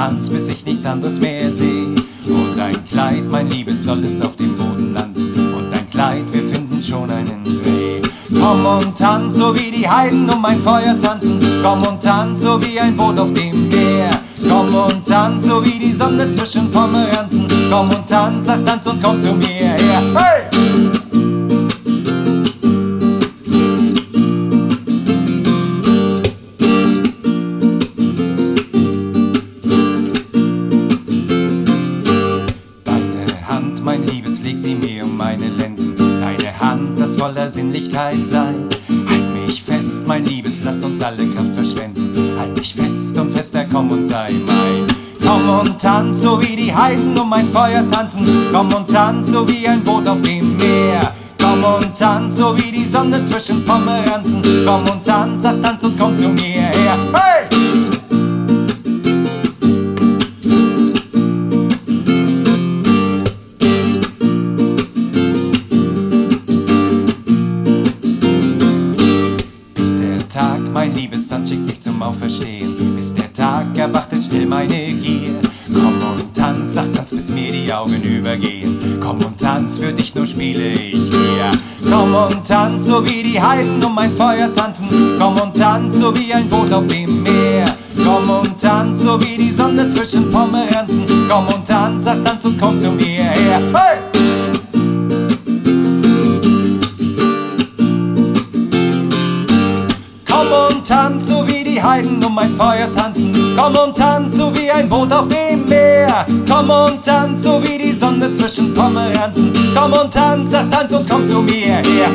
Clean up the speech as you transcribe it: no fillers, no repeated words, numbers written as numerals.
tanz, bis ich nichts anderes mehr seh. Und ein Kleid, mein Liebes, soll es auf dem Boden landen. Und ein Kleid, wir finden schon einen Dreh. Komm und tanz, so wie die Heiden um mein Feuer tanzen. Komm und tanz, so wie ein Boot auf dem Meer. Komm und tanz, so wie die Sonne zwischen Pomeranzen. Komm und tanz, sag tanz und komm zu mir her. Hey! Deine Hand, mein Liebes, leg sie mir um meine Lenden. Deine Hand, das voller Sinnlichkeit sei. Halt mich fest, mein Liebes, lass uns alle Kraft verschwenden. Halt mich fest und fester, komm und sei mein. Komm und tanz, so wie die Heiden um mein Feuer tanzen. Komm und tanz, so wie ein Boot auf dem Meer. Komm und tanz, so wie die Sonne zwischen Pomeranzen. Komm und tanz, sag tanz und komm zu mir her. Hey! Tag, mein liebes Sand schickt sich zum Auferstehen. Bis der Tag erwachtet still meine Gier. Komm und tanz, sag tanz, bis mir die Augen übergehen. Komm und tanz, für dich nur spiele ich hier. Komm und tanz, so wie die Heiden um mein Feuer tanzen. Komm und tanz, so wie ein Boot auf dem Meer. Komm und tanz, so wie die Sonne zwischen Pomeranzen. Komm und tanz, sag tanz und komm zu mir her. Hey! Komm und tanz, so wie die Heiden um mein Feuer tanzen. Komm und tanz, so wie ein Boot auf dem Meer. Komm und tanz, so wie die Sonne zwischen Pomeranzen. Komm und tanz, sag tanz und komm zu mir her.